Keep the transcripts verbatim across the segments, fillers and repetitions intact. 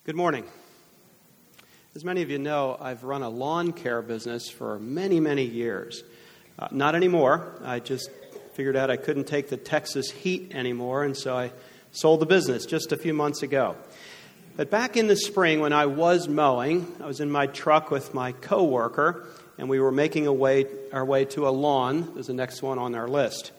Good morning. As many of you know, I've run a lawn care business for many, many years. Uh, not anymore. I just figured out I couldn't take the Texas heat anymore, and so I sold the business just a few months ago. But back in the spring when I was mowing, I was in my truck with my coworker, and we were making a way, our way to a lawn. There's the next one on our list.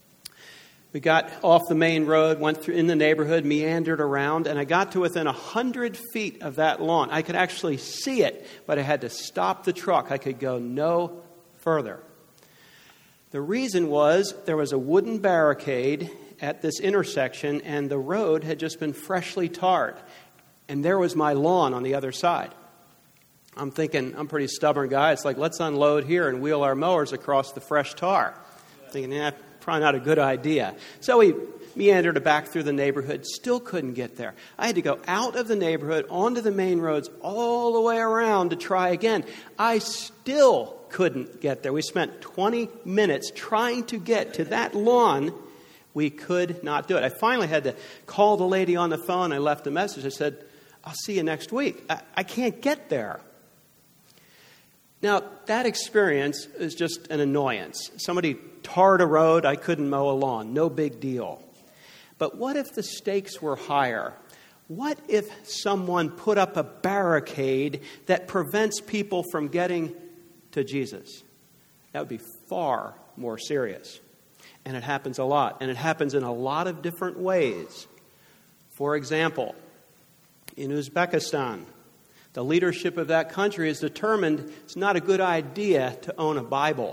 We got off the main road, went through in the neighborhood, meandered around, and I got to within a hundred feet of that lawn. I could actually see it, but I had to stop the truck. I could go no further. The reason was there was a wooden barricade at this intersection, and the road had just been freshly tarred. And there was my lawn on the other side. I'm thinking, I'm a pretty stubborn guy. It's like, let's unload here and wheel our mowers across the fresh tar. I'm thinking, yeah, probably not a good idea. So we meandered back through the neighborhood, still couldn't get there. I had to go out of the neighborhood, onto the main roads, all the way around to try again. I still couldn't get there. We spent twenty minutes trying to get to that lawn. We could not do it. I finally had to call the lady on the phone. I left a message. I said, I'll see you next week. I, I can't get there. Now, that experience is just an annoyance. Somebody tarred a road, I couldn't mow a lawn. No big deal. But what if the stakes were higher? What if someone put up a barricade that prevents people from getting to Jesus? That would be far more serious. And it happens a lot. And it happens in a lot of different ways. For example, in Uzbekistan, the leadership of that country is determined it's not a good idea to own a Bible.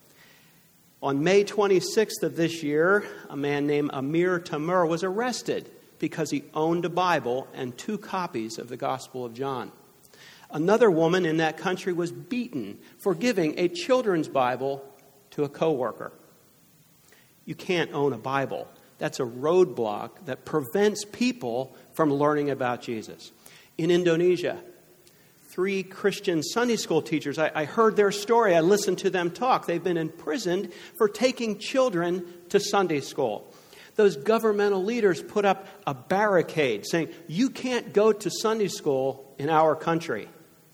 On May twenty-sixth of this year, a man named Amir Tamur was arrested because he owned a Bible and two copies of the Gospel of John. Another woman in that country was beaten for giving a children's Bible to a coworker. You can't own a Bible. That's a roadblock that prevents people from learning about Jesus. In Indonesia, three Christian Sunday school teachers, I, I heard their story. I listened to them talk. They've been imprisoned for taking children to Sunday school. Those governmental leaders put up a barricade saying, you can't go to Sunday school in our country.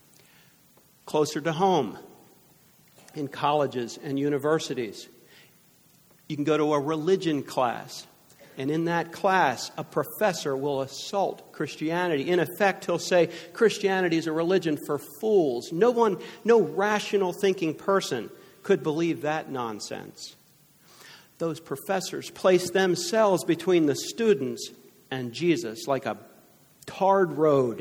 Closer to home, in colleges and universities, you can go to a religion class. And in that class, a professor will assault Christianity. In effect, he'll say, Christianity is a religion for fools. No one, no rational thinking person could believe that nonsense. Those professors place themselves between the students and Jesus like a tarred road.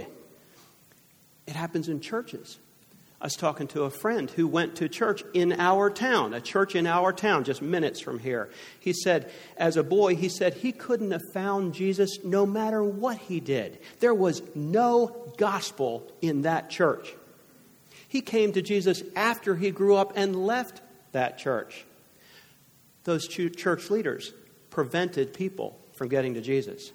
It happens in churches. I was talking to a friend who went to church in our town, a church in our town, just minutes from here. He said, as a boy, he said he couldn't have found Jesus no matter what he did. There was no gospel in that church. He came to Jesus after he grew up and left that church. Those church leaders prevented people from getting to Jesus.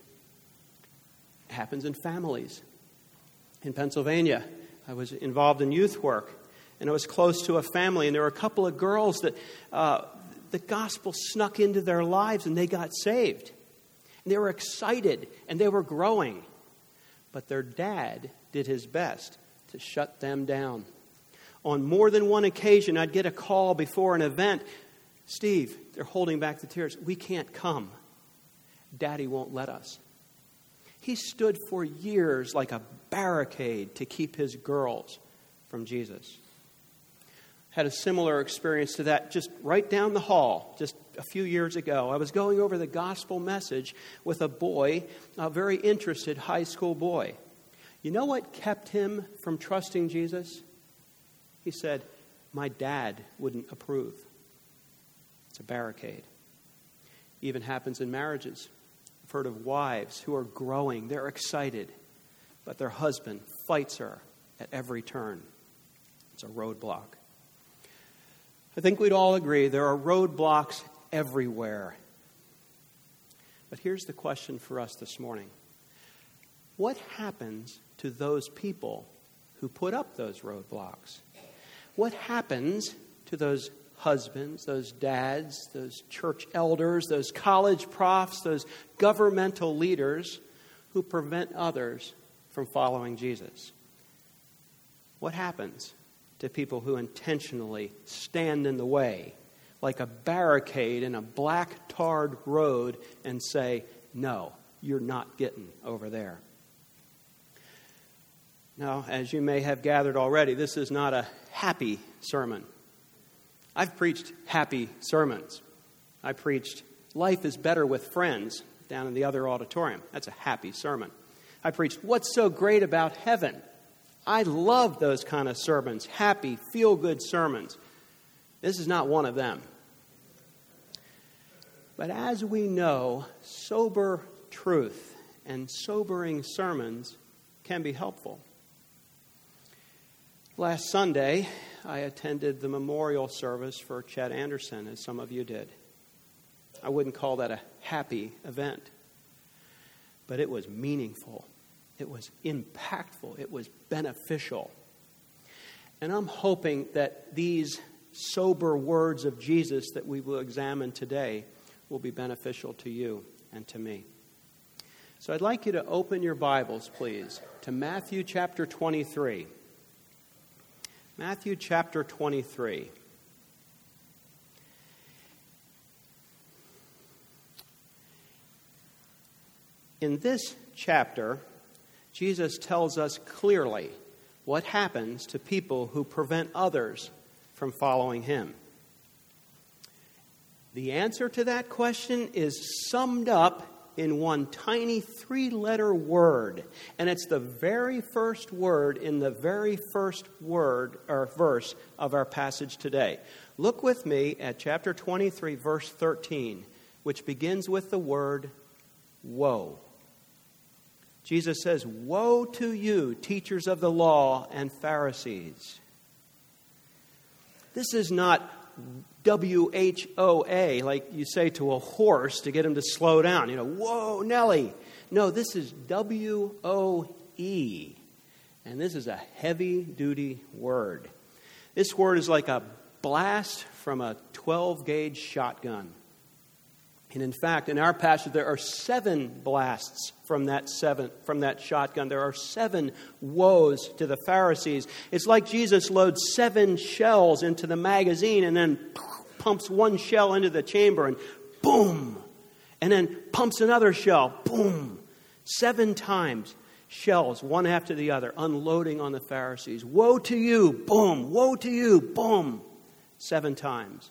It happens in families. In Pennsylvania, I was involved in youth work, and I was close to a family, and there were a couple of girls that uh, the gospel snuck into their lives, and they got saved. And they were excited, and they were growing. But their dad did his best to shut them down. On more than one occasion, I'd get a call before an event. Steve, they're holding back the tears. We can't come. Daddy won't let us. He stood for years like a barricade to keep his girls from Jesus. Had a similar experience to that just right down the hall just a few years ago. I was going over the gospel message with a boy, a very interested high school boy. You know what kept him from trusting Jesus? He said, my dad wouldn't approve. It's a barricade. Even happens in marriages. I've heard of wives who are growing. They're excited, but their husband fights her at every turn. It's a roadblock. I think we'd all agree there are roadblocks everywhere. But here's the question for us this morning. What happens to those people who put up those roadblocks? What happens to those husbands, those dads, those church elders, those college profs, those governmental leaders who prevent others from following Jesus? What happens to people who intentionally stand in the way, like a barricade in a black tarred road, and say, no, you're not getting over there? Now, as you may have gathered already, this is not a happy sermon. I've preached happy sermons. I preached Life is Better with Friends down in the other auditorium. That's a happy sermon. I preached What's So Great About Heaven. I love those kind of sermons, happy, feel-good sermons. This is not one of them. But as we know, sober truth and sobering sermons can be helpful. Last Sunday, I attended the memorial service for Chet Anderson, as some of you did. I wouldn't call that a happy event, but it was meaningful. It was impactful. It was beneficial. And I'm hoping that these sober words of Jesus that we will examine today will be beneficial to you and to me. So I'd like you to open your Bibles, please, to Matthew chapter twenty-three. Matthew chapter twenty-three. In this chapter, Jesus tells us clearly what happens to people who prevent others from following him. The answer to that question is summed up in one tiny three-letter word, and it's the very first word in the very first word or verse of our passage today. Look with me at chapter twenty-three, verse thirteen, which begins with the word woe. Jesus says, "Woe to you, teachers of the law and Pharisees." This is not W H O A, like you say to a horse to get him to slow down. You know, whoa, Nelly. No, this is W O E. And this is a heavy-duty word. This word is like a blast from a twelve-gauge shotgun. And in fact, in our passage, there are seven blasts from that seven from that shotgun. There are seven woes to the Pharisees. It's like Jesus loads seven shells into the magazine and then pumps one shell into the chamber and boom. And then pumps another shell, boom. Seven times, shells, one after the other, unloading on the Pharisees. Woe to you, boom. Woe to you, boom. Seven times.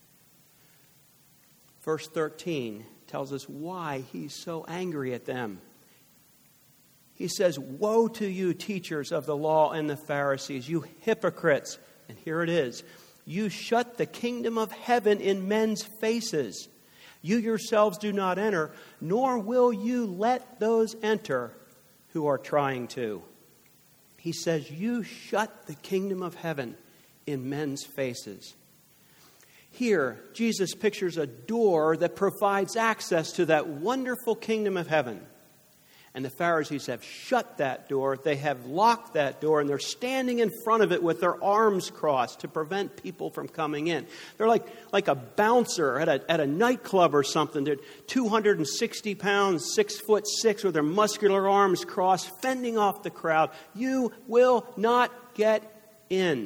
Verse thirteen tells us why he's so angry at them. He says, "Woe to you, teachers of the law and the Pharisees, you hypocrites." And here it is. "You shut the kingdom of heaven in men's faces. You yourselves do not enter, nor will you let those enter who are trying to." He says, you shut the kingdom of heaven in men's faces. Here, Jesus pictures a door that provides access to that wonderful kingdom of heaven. And the Pharisees have shut that door. They have locked that door, and they're standing in front of it with their arms crossed to prevent people from coming in. They're like, like a bouncer at a, at a nightclub or something. They're two hundred sixty pounds, six foot six, with their muscular arms crossed, fending off the crowd. You will not get in.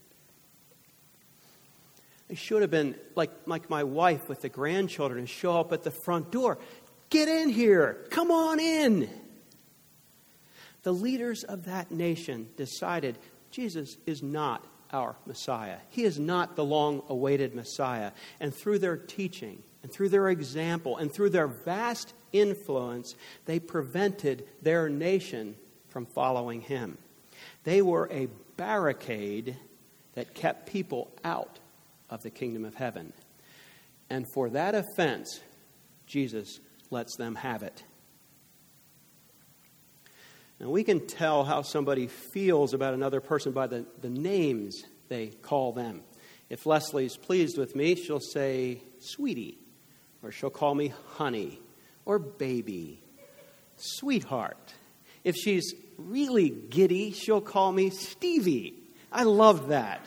They should have been like, like my wife with the grandchildren and show up at the front door. Get in here. Come on in. The leaders of that nation decided Jesus is not our Messiah. He is not the long-awaited Messiah. And through their teaching and through their example and through their vast influence, they prevented their nation from following him. They were a barricade that kept people out of the kingdom of heaven. And for that offense, Jesus lets them have it. Now, we can tell how somebody feels about another person by the, the names they call them. If Leslie's pleased with me, she'll say, sweetie, or she'll call me honey, or baby, sweetheart. If she's really giddy, she'll call me Stevie. I love that.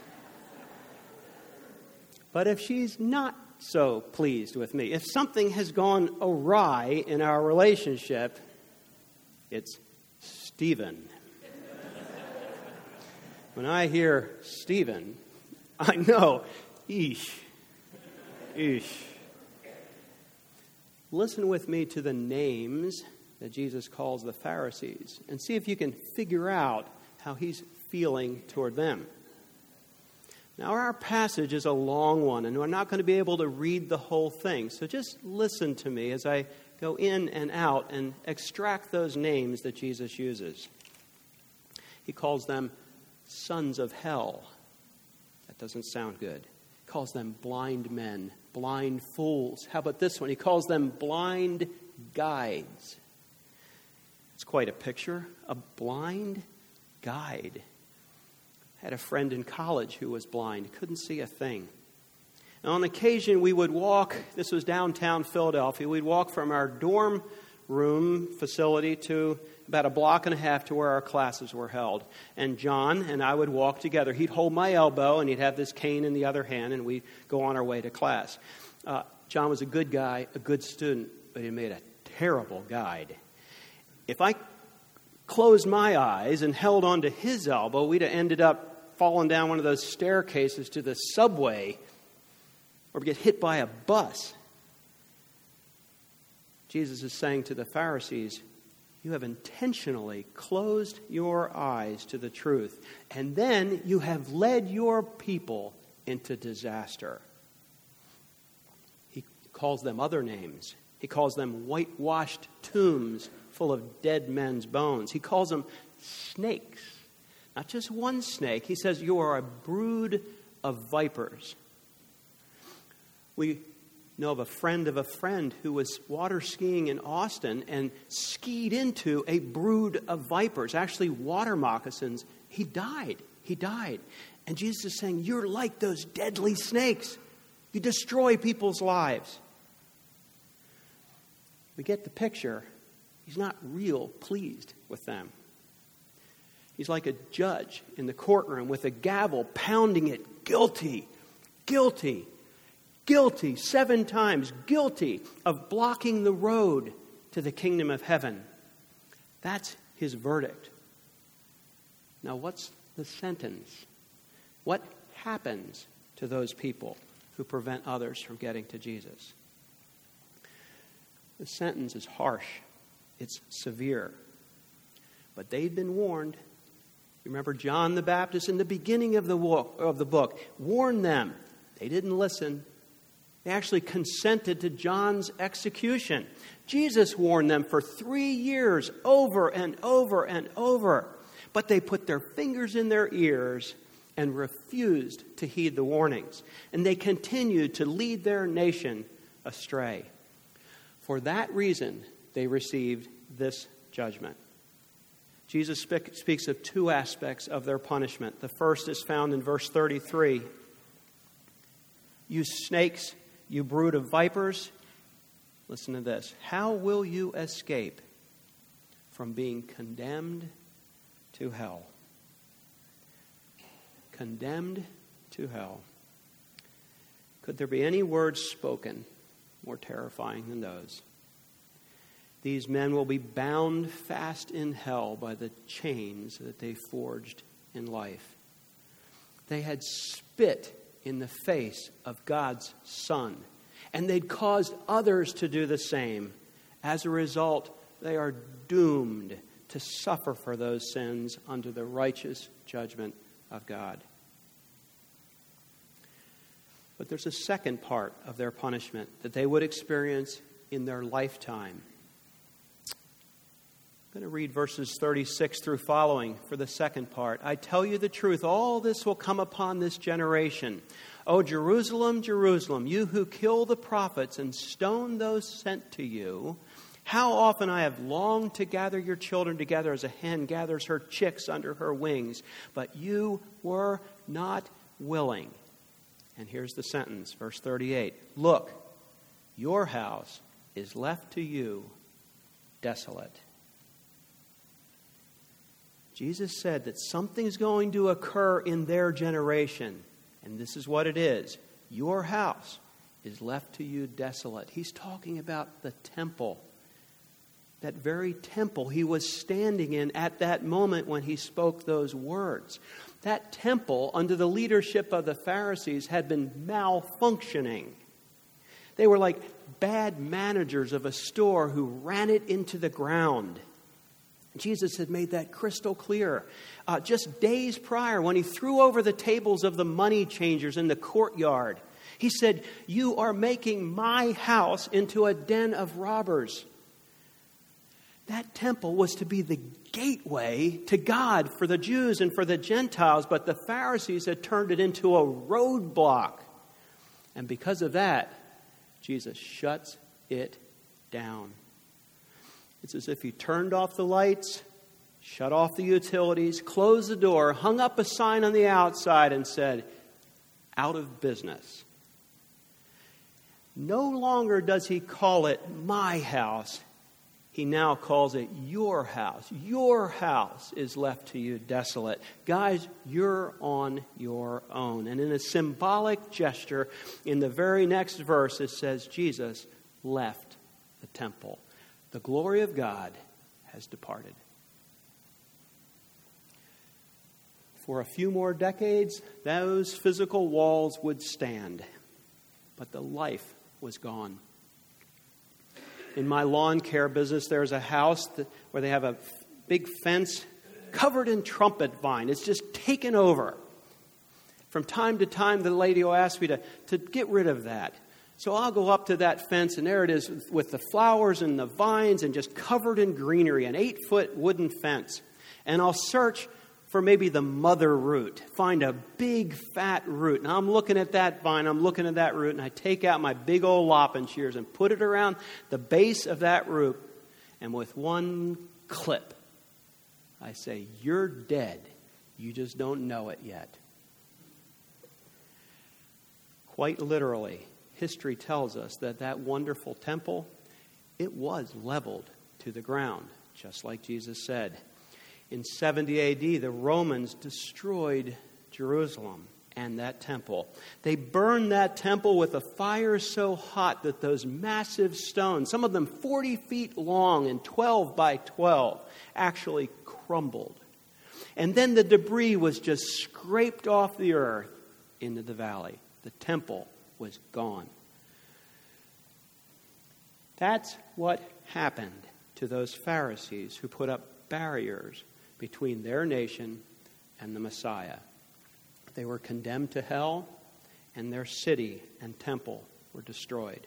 But if she's not so pleased with me, if something has gone awry in our relationship, it's Stephen. When I hear Stephen, I know, eesh, eesh. Listen with me to the names that Jesus calls the Pharisees and see if you can figure out how he's feeling toward them. Now, our passage is a long one, and we're not going to be able to read the whole thing. So just listen to me as I go in and out and extract those names that Jesus uses. He calls them sons of hell. That doesn't sound good. He calls them blind men, blind fools. How about this one? He calls them blind guides. It's quite a picture, a blind guide. I had a friend in college who was blind, couldn't see a thing. And on occasion we would walk, this was downtown Philadelphia, we'd walk from our dorm room facility to about a block and a half to where our classes were held. And John and I would walk together. He'd hold my elbow and he'd have this cane in the other hand, and we'd go on our way to class. Uh, John was a good guy, a good student, but he made a terrible guide. If I closed my eyes and held onto his elbow, we'd have ended up falling down one of those staircases to the subway or get hit by a bus. Jesus is saying to the Pharisees, you have intentionally closed your eyes to the truth, and then you have led your people into disaster. He calls them other names. He calls them whitewashed tombs full of dead men's bones. He calls them snakes. Not just one snake. He says, you are a brood of vipers. We know of a friend of a friend who was water skiing in Austin and skied into a brood of vipers, actually water moccasins. He died. He died. And Jesus is saying, you're like those deadly snakes. You destroy people's lives. We get the picture. He's not real pleased with them. He's like a judge in the courtroom with a gavel pounding it, guilty, guilty, guilty, seven times, guilty of blocking the road to the kingdom of heaven. That's his verdict. Now, what's the sentence? What happens to those people who prevent others from getting to Jesus? The sentence is harsh. It's severe. But they'd been warned. Remember John the Baptist in the beginning of the walk, of the book warned them. They didn't listen. They actually consented to John's execution. Jesus warned them for three years over and over and over. But they put their fingers in their ears and refused to heed the warnings. And they continued to lead their nation astray. For that reason, they received this judgment. Jesus speaks of two aspects of their punishment. The first is found in verse thirty-three. You snakes, you brood of vipers, listen to this. How will you escape from being condemned to hell? Condemned to hell. Could there be any words spoken more terrifying than those? These men will be bound fast in hell by the chains that they forged in life. They had spit in the face of God's Son, and they'd caused others to do the same. As a result, they are doomed to suffer for those sins under the righteous judgment of God. But there's a second part of their punishment that they would experience in their lifetime. I'm going to read verses thirty-six through following for the second part. I tell you the truth, all this will come upon this generation. O Jerusalem, Jerusalem, you who kill the prophets and stone those sent to you, how often I have longed to gather your children together as a hen gathers her chicks under her wings, but you were not willing. And here's the sentence, verse thirty-eight. Look, your house is left to you desolate. Jesus said that something's going to occur in their generation, and this is what it is. Your house is left to you desolate. He's talking about the temple. that very temple he was standing in at that moment when he spoke those words. That temple, under the leadership of the Pharisees, had been malfunctioning. They were like bad managers of a store who ran it into the ground. Jesus had made that crystal clear. Uh, just days prior, when he threw over the tables of the money changers in the courtyard, he said, "You are making my house into a den of robbers." That temple was to be the gateway to God for the Jews and for the Gentiles, but the Pharisees had turned it into a roadblock. And because of that, Jesus shuts it down. It's as if he turned off the lights, shut off the utilities, closed the door, hung up a sign on the outside and said, "Out of business." No longer does he call it my house. He now calls it your house. Your house is left to you desolate. Guys, you're on your own. And in a symbolic gesture, in the very next verse, it says Jesus left the temple. The glory of God has departed. For a few more decades, those physical walls would stand, but the life was gone. In my lawn care business, there's a house that, where they have a big fence covered in trumpet vine. It's just taken over. From time to time, the lady will ask me to, to get rid of that. So I'll go up to that fence, and there it is with the flowers and the vines and just covered in greenery, an eight-foot wooden fence. And I'll search for maybe the mother root, find a big fat root. And I'm looking at that vine, I'm looking at that root, and I take out my big old lopping shears and put it around the base of that root. And with one clip, I say, "You're dead. You just don't know it yet." Quite literally, history tells us that that wonderful temple, it was leveled to the ground, just like Jesus said. In seventy A D, the Romans destroyed Jerusalem and that temple. They burned that temple with a fire so hot that those massive stones, some of them forty feet long and twelve by twelve, actually crumbled. And then the debris was just scraped off the earth into the valley. The temple was gone. That's what happened to those Pharisees who put up barriers between their nation and the Messiah. They were condemned to hell, and their city and temple were destroyed.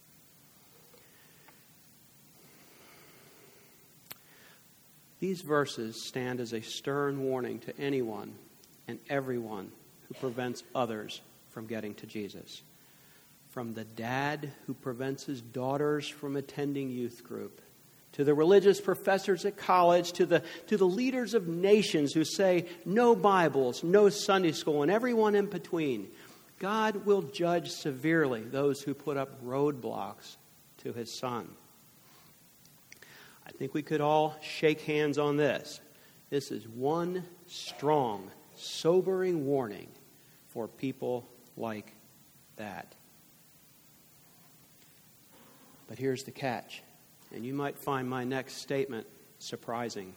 These verses stand as a stern warning to anyone and everyone who prevents others from getting to Jesus. From the dad who prevents his daughters from attending youth group, to the religious professors at college, to the, to the leaders of nations who say no Bibles, no Sunday school, and everyone in between. God will judge severely those who put up roadblocks to his Son. I think we could all shake hands on this. This is one strong, sobering warning for people like that. But here's the catch. And you might find my next statement surprising.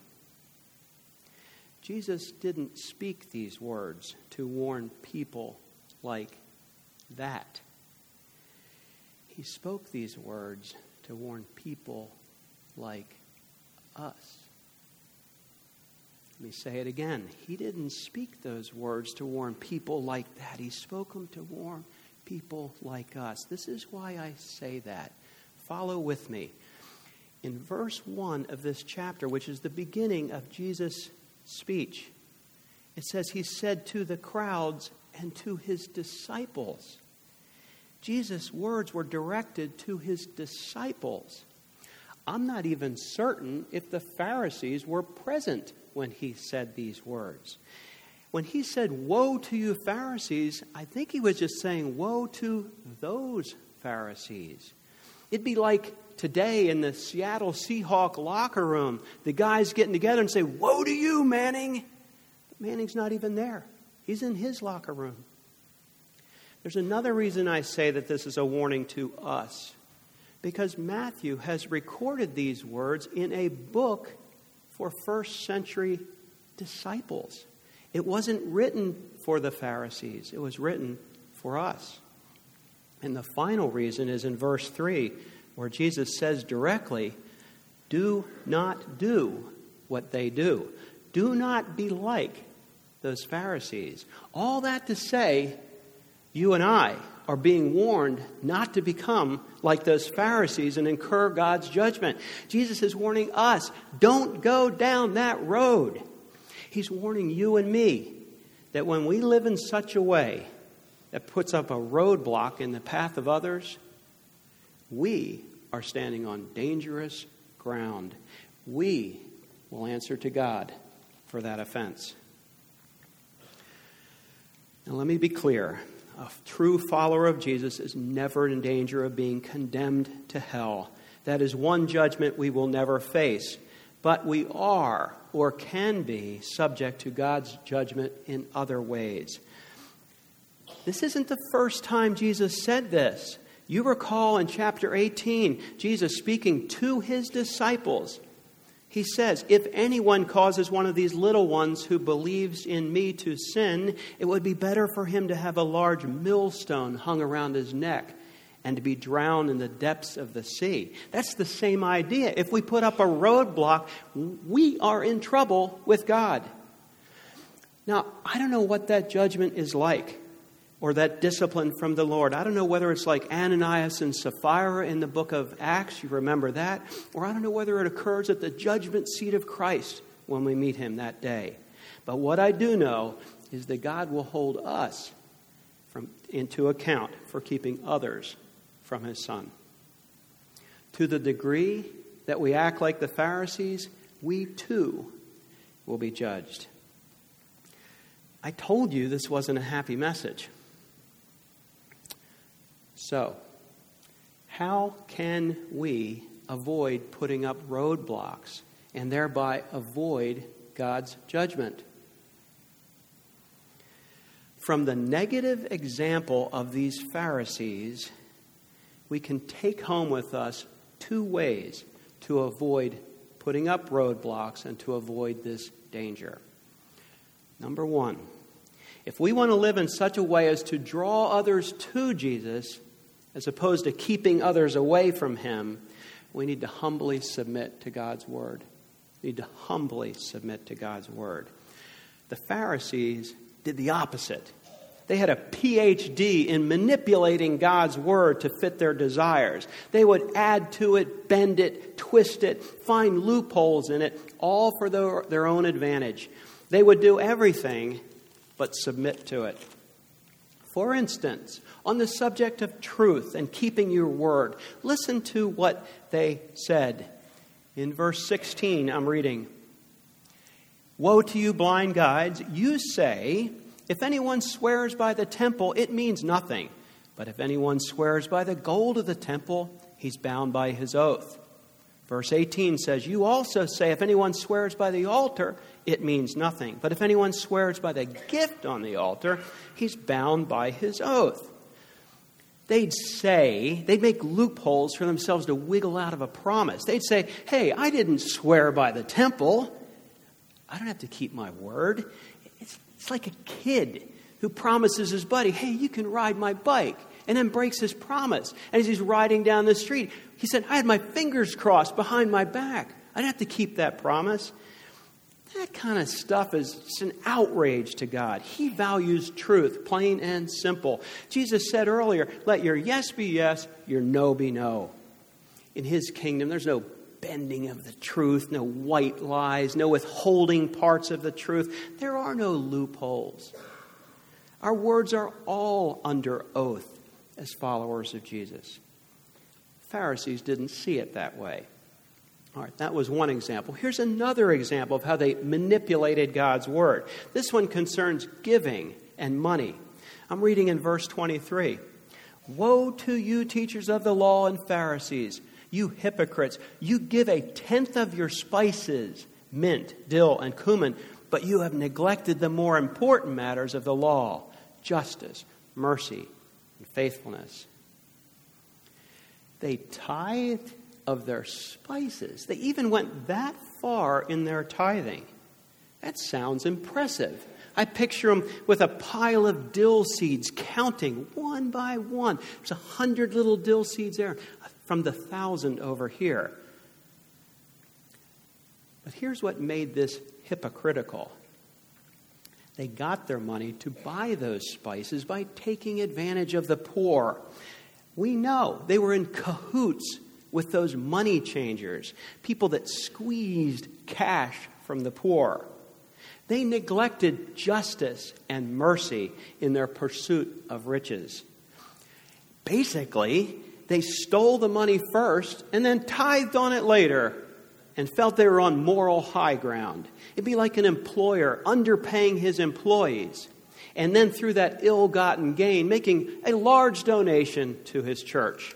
Jesus didn't speak these words to warn people like that. He spoke these words to warn people like us. Let me say it again. He didn't speak those words to warn people like that. He spoke them to warn people like us. This is why I say that. Follow with me. In verse one of this chapter, which is the beginning of Jesus' speech, it says he said to the crowds and to his disciples. Jesus' words were directed to his disciples. I'm not even certain if the Pharisees were present when he said these words. When he said, "Woe to you Pharisees," I think he was just saying, woe to those Pharisees. It'd be like today in the Seattle Seahawk locker room, the guys getting together and say, "Woe to you, Manning." But Manning's not even there. He's in his locker room. There's another reason I say that this is a warning to us. Because Matthew has recorded these words in a book for first century disciples. It wasn't written for the Pharisees. It was written for us. And the final reason is in verse three, where Jesus says directly, do not do what they do. Do not be like those Pharisees. All that to say, you and I are being warned not to become like those Pharisees and incur God's judgment. Jesus is warning us, don't go down that road. He's warning you and me that when we live in such a way that puts up a roadblock in the path of others, we are standing on dangerous ground. We will answer to God for that offense. Now let me be clear. A true follower of Jesus is never in danger of being condemned to hell. That is one judgment we will never face. But we are, or can be, subject to God's judgment in other ways. This isn't the first time Jesus said this. You recall in chapter eighteen, Jesus speaking to his disciples. He says, if anyone causes one of these little ones who believes in me to sin, it would be better for him to have a large millstone hung around his neck and to be drowned in the depths of the sea. That's the same idea. If we put up a roadblock, we are in trouble with God. Now, I don't know what that judgment is like, or that discipline from the Lord. I don't know whether it's like Ananias and Sapphira in the book of Acts, you remember that, or I don't know whether it occurs at the judgment seat of Christ when we meet him that day. But what I do know is that God will hold us from, into account for keeping others from his Son. To the degree that we act like the Pharisees, we too will be judged. I told you this wasn't a happy message. So, how can we avoid putting up roadblocks and thereby avoid God's judgment? From the negative example of these Pharisees, we can take home with us two ways to avoid putting up roadblocks and to avoid this danger. Number one, if we want to live in such a way as to draw others to Jesus, as opposed to keeping others away from him, we need to humbly submit to God's word. We need to humbly submit to God's word. The Pharisees did the opposite. They had a P H D in manipulating God's word to fit their desires. They would add to it, bend it, twist it, find loopholes in it, all for their, their own advantage. They would do everything but submit to it. For instance, on the subject of truth and keeping your word, listen to what they said. In verse sixteen, I'm reading, "Woe to you, blind guides! You say, if anyone swears by the temple, it means nothing. But if anyone swears by the gold of the temple, he's bound by his oath." Verse eighteen says, "You also say, if anyone swears by the altar, it means nothing. But if anyone swears by the gift on the altar, he's bound by his oath." They'd say, they'd make loopholes for themselves to wiggle out of a promise. They'd say, hey, I didn't swear by the temple. I don't have to keep my word. It's, it's like a kid who promises his buddy, hey, you can ride my bike, and then breaks his promise. And as he's riding down the street, he said, I had my fingers crossed behind my back. I didn't have to keep that promise. That kind of stuff is just an outrage to God. He values truth, plain and simple. Jesus said earlier, let your yes be yes, your no be no. In his kingdom, there's no bending of the truth, no white lies, no withholding parts of the truth. There are no loopholes. Our words are all under oath as followers of Jesus. Pharisees didn't see it that way. All right, that was one example. Here's another example of how they manipulated God's word. This one concerns giving and money. I'm reading in verse twenty-three. "Woe to you, teachers of the law and Pharisees, you hypocrites! You give a tenth of your spices, mint, dill, and cumin, but you have neglected the more important matters of the law, justice, mercy, and faithfulness." They tithed of their spices. They even went that far in their tithing. That sounds impressive. I picture them with a pile of dill seeds, counting one by one. There's a hundred little dill seeds there from the thousand over here. But here's what made this hypocritical. They got their money to buy those spices by taking advantage of the poor. We know they were in cahoots with those money changers, people that squeezed cash from the poor. They neglected justice and mercy in their pursuit of riches. Basically, they stole the money first and then tithed on it later and felt they were on moral high ground. It'd be like an employer underpaying his employees and then through that ill-gotten gain making a large donation to his church.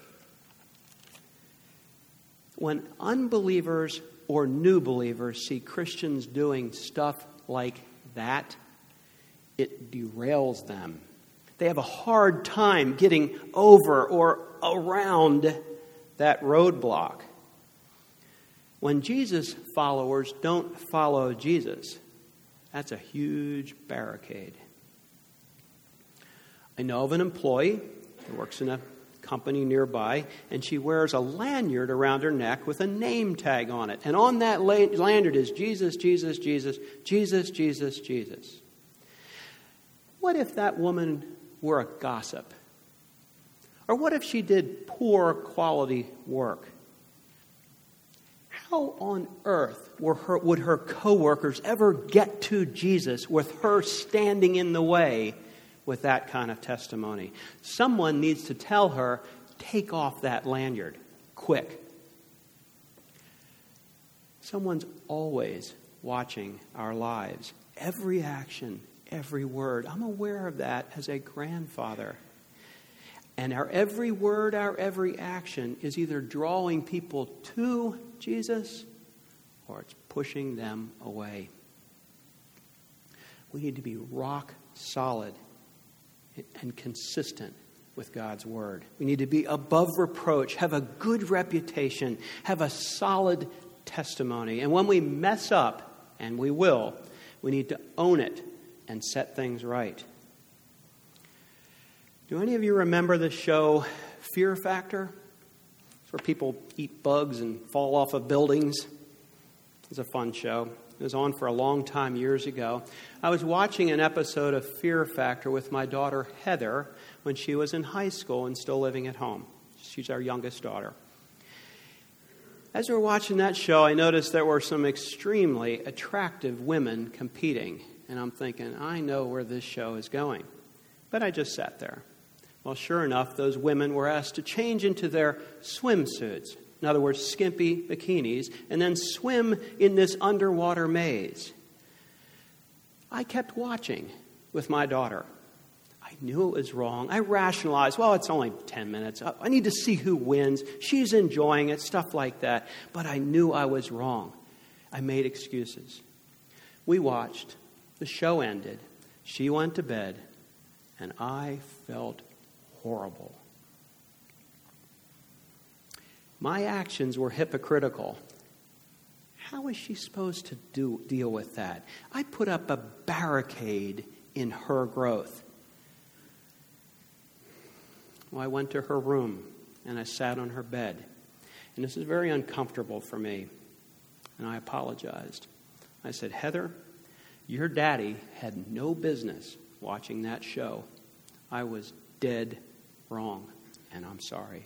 When unbelievers or new believers see Christians doing stuff like that, it derails them. They have a hard time getting over or around that roadblock. When Jesus followers don't follow Jesus, that's a huge barricade. I know of an employee who works in a company nearby, and she wears a lanyard around her neck with a name tag on it. And on that lanyard is Jesus, Jesus, Jesus, Jesus, Jesus, Jesus. What if that woman were a gossip? Or what if she did poor quality work? How on earth were her, would her coworkers ever get to Jesus with her standing in the way with that kind of testimony? Someone needs to tell her, take off that lanyard, quick. Someone's always watching our lives, every action, every word. I'm aware of that as a grandfather. And our every word, our every action is either drawing people to Jesus or it's pushing them away. We need to be rock solid and consistent with God's word. We need to be above reproach, have a good reputation, have a solid testimony. And when we mess up, and we will, we need to own it and set things right. Do any of you remember the show Fear Factor? It's where people eat bugs and fall off of buildings. It's a fun show. It was on for a long time years ago. I was watching an episode of Fear Factor with my daughter Heather when she was in high school and still living at home. She's our youngest daughter. As we were watching that show, I noticed there were some extremely attractive women competing. And I'm thinking, I know where this show is going. But I just sat there. Well, sure enough, those women were asked to change into their swimsuits. In other words, skimpy bikinis, and then swim in this underwater maze. I kept watching with my daughter. I knew it was wrong. I rationalized, well, it's only ten minutes. I need to see who wins. She's enjoying it, stuff like that. But I knew I was wrong. I made excuses. We watched. The show ended. She went to bed, and I felt horrible. My actions were hypocritical. How is she supposed to do, deal with that? I put up a barricade in her growth. Well, I went to her room and I sat on her bed. And this is very uncomfortable for me. And I apologized. I said, Heather, your daddy had no business watching that show. I was dead wrong, and I'm sorry.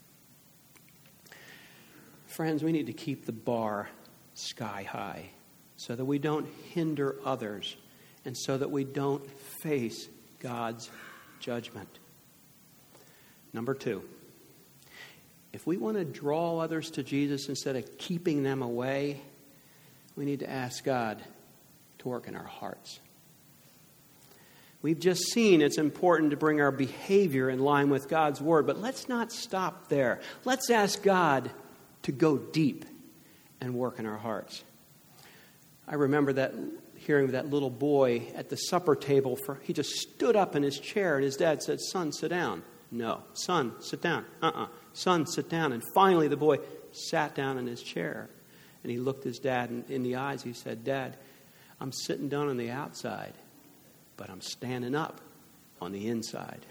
Friends, we need to keep the bar sky high so that we don't hinder others and so that we don't face God's judgment. Number two, if we want to draw others to Jesus instead of keeping them away, we need to ask God to work in our hearts. We've just seen it's important to bring our behavior in line with God's word, but let's not stop there. Let's ask God to go deep and work in our hearts. I remember that hearing that little boy at the supper table. For he just stood up in his chair, and his dad said, "Son, sit down." "No." "Son, sit down." "Uh-uh." Son, sit down. And finally the boy sat down in his chair. And he looked his dad in, in the eyes. He said, Dad, I'm sitting down on the outside, but I'm standing up on the inside.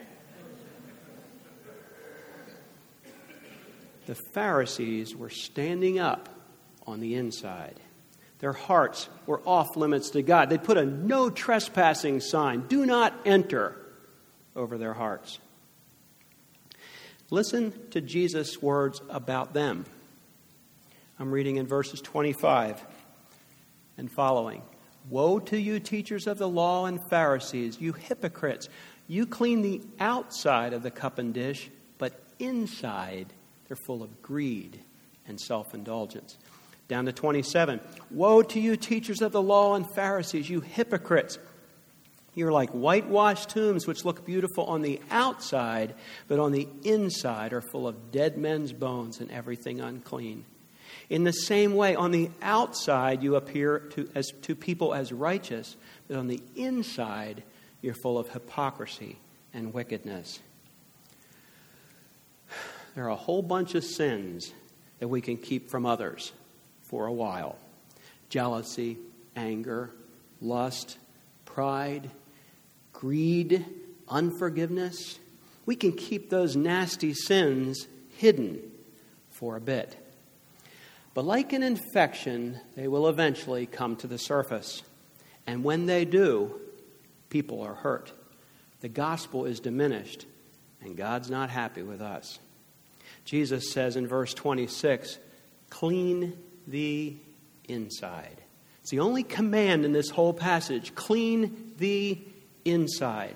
The Pharisees were standing up on the inside. Their hearts were off limits to God. They put a no trespassing sign, do not enter, over their hearts. Listen to Jesus' words about them. I'm reading in verses twenty-five and following. Woe to you, teachers of the law and Pharisees, you hypocrites! You clean the outside of the cup and dish, but inside they're full of greed and self-indulgence. Down to twenty-seven. Woe to you, teachers of the law and Pharisees, you hypocrites! You're like whitewashed tombs which look beautiful on the outside, but on the inside are full of dead men's bones and everything unclean. In the same way, on the outside you appear to, as, to people as righteous, but on the inside you're full of hypocrisy and wickedness. There are a whole bunch of sins that we can keep from others for a while. Jealousy, anger, lust, pride, greed, unforgiveness. We can keep those nasty sins hidden for a bit. But like an infection, they will eventually come to the surface. And when they do, people are hurt. The gospel is diminished, and God's not happy with us. Jesus says in verse twenty-six, clean the inside. It's the only command in this whole passage. Clean the inside.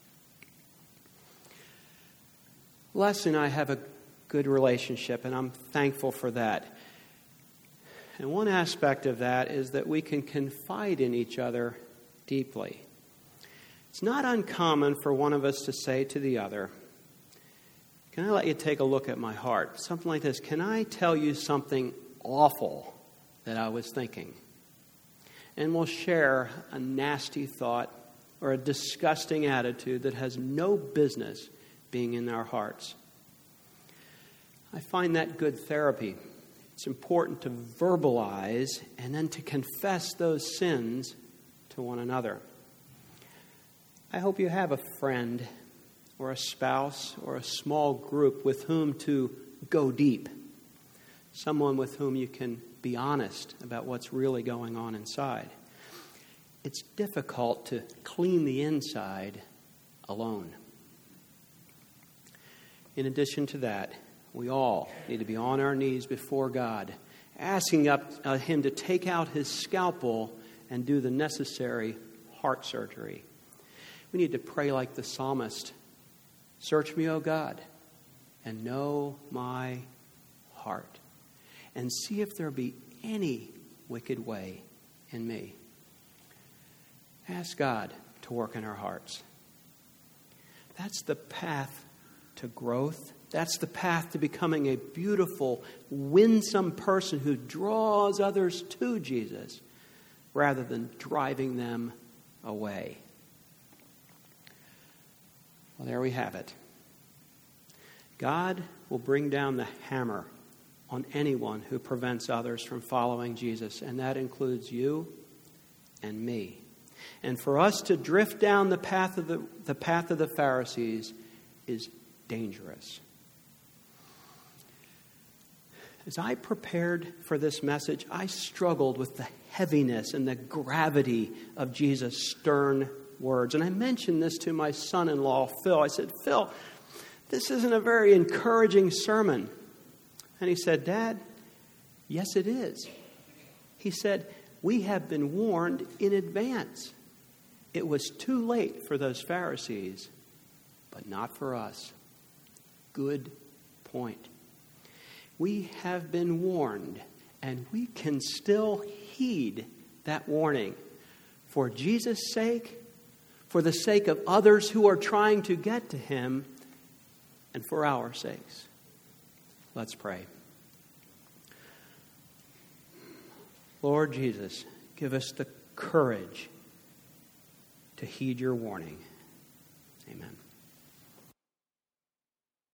Les and I have a good relationship, and I'm thankful for that. And one aspect of that is that we can confide in each other deeply. It's not uncommon for one of us to say to the other, can I let you take a look at my heart? Something like this. Can I tell you something awful that I was thinking? And we'll share a nasty thought or a disgusting attitude that has no business being in our hearts. I find that good therapy. It's important to verbalize and then to confess those sins to one another. I hope you have a friend or a spouse or a small group with whom to go deep. Someone with whom you can be honest about what's really going on inside. It's difficult to clean the inside alone. In addition to that, we all need to be on our knees before God, asking up, uh, Him to take out His scalpel and do the necessary heart surgery. We need to pray like the psalmist. Search me, O God, and know my heart, and see if there be any wicked way in me. Ask God to work in our hearts. That's the path to growth. That's the path to becoming a beautiful, winsome person who draws others to Jesus rather than driving them away. Well, there we have it. God will bring down the hammer on anyone who prevents others from following Jesus, and that includes you and me. And for us to drift down the path of the, the path of the Pharisees is dangerous. As I prepared for this message, I struggled with the heaviness and the gravity of Jesus' stern words. And I mentioned this to my son-in-law, Phil. I said, Phil, this isn't a very encouraging sermon. And he said, Dad, yes, it is. He said, we have been warned in advance. It was too late for those Pharisees, but not for us. Good point. We have been warned, and we can still heed that warning for Jesus' sake, for the sake of others who are trying to get to Him, and for our sakes. Let's pray. Lord Jesus, give us the courage to heed your warning. Amen.